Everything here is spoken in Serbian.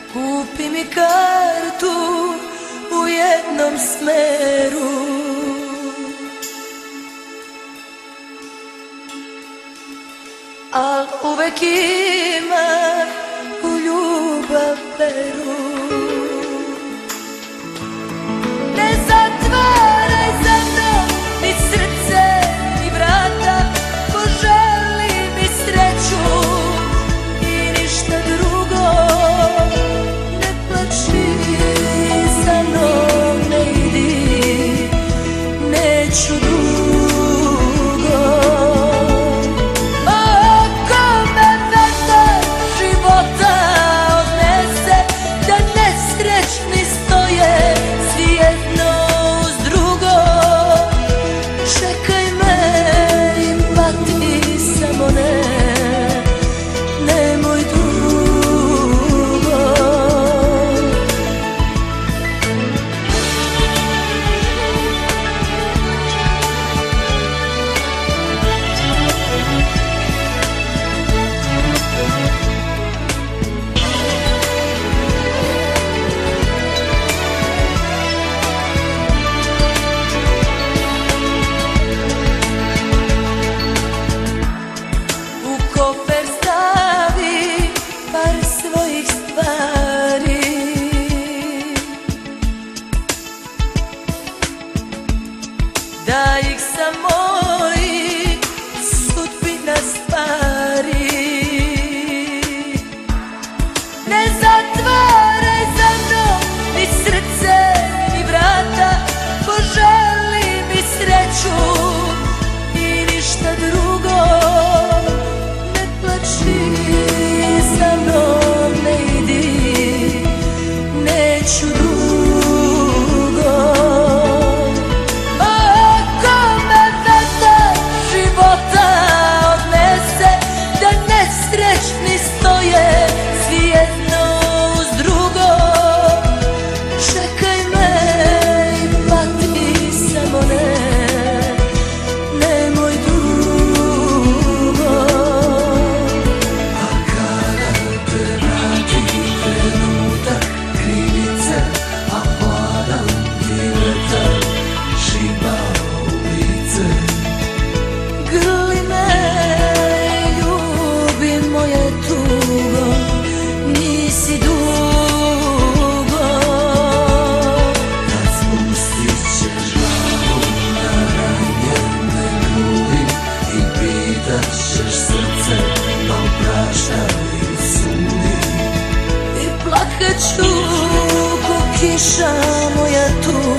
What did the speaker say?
Kupi mi kartu u jednom smeru, al uvek ima u ljubav veru. Ne zatvaraj za mnom ni srce ni vrata, poželi mi sreću i ništa drugo. Ne plači za mnom, ne idi, neću dugo. Da ih samo i sudbina stvari. Ne zatvaraj za mnom ni srce ni vrata, poželi mi sreću i ništa drugo. Ne plači za mnom, ne idi, neću dugo. Srećni stoje svi jedno uz drugo. Čekaj me i pati, samo nemoj dugo. A kada te vrati trenutak krivice, a hladan ti vetar šiba u lice. Grli me, moje tugo, nisi dugo. Kad spustit ćeš glavu na ranjene grudi i pitat ćeš srce da oprašta i sudi. I plakat ću ko kiša moja tuga.